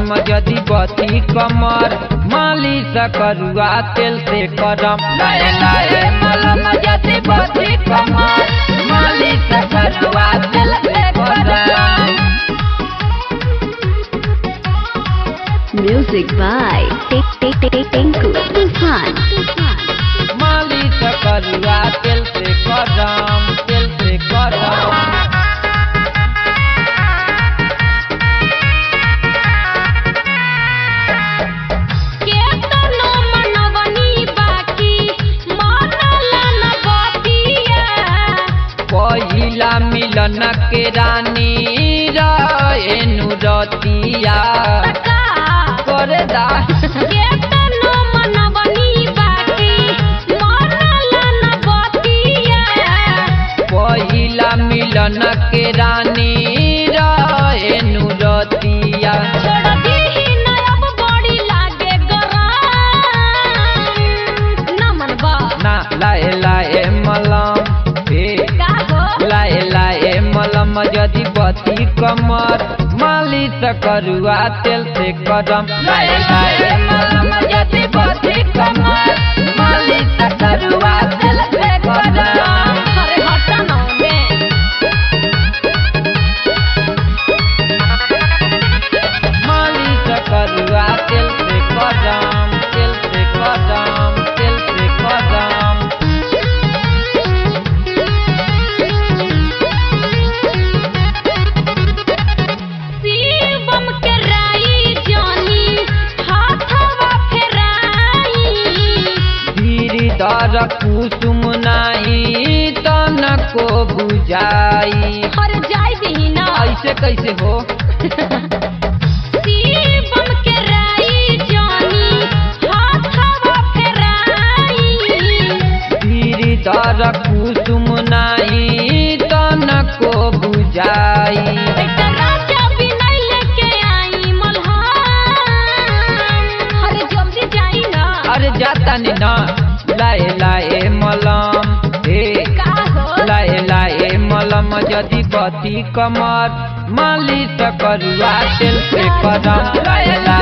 मलम जदि बथी कमर मालिश करुआ तेल से करम। लाए लाए मलम जदि बथी कमर मालिश करुआ तेल से करम। Music by Tinku Tufan. मालिश करुआ तेल से करम, तेल से करम। पहिला मिलन के रानी रेनु रतिया करे दा पहिला मिलन के रानी रेनु रतिया ना लाए लाए मलम लाए लाए मलम जदि बथी कमर मालिश करुआ तेल से करम। लाए लाए मलम जदि बथी कमर मालिश करुआ तेल से करम। मालिश करुआ तेल से करम, तेल से करम, तेल से करम। दर कुसुम नाही तन को बुझाई। अरे जाई दही ना ऐसे कैसे हो शिवम के राई जानी हाथवा फेराई। धीरी दर कुसुम नाही तन को बुझाई। बेटा राजा भी नहीं लेके आई मल्हार। अरे जल्दी जाई ना। अरे जाता नहीं ना। लाए लाए मलम लाए लाए मलम जदि बथी कमर मालिश करुआ तेल से करम। लाए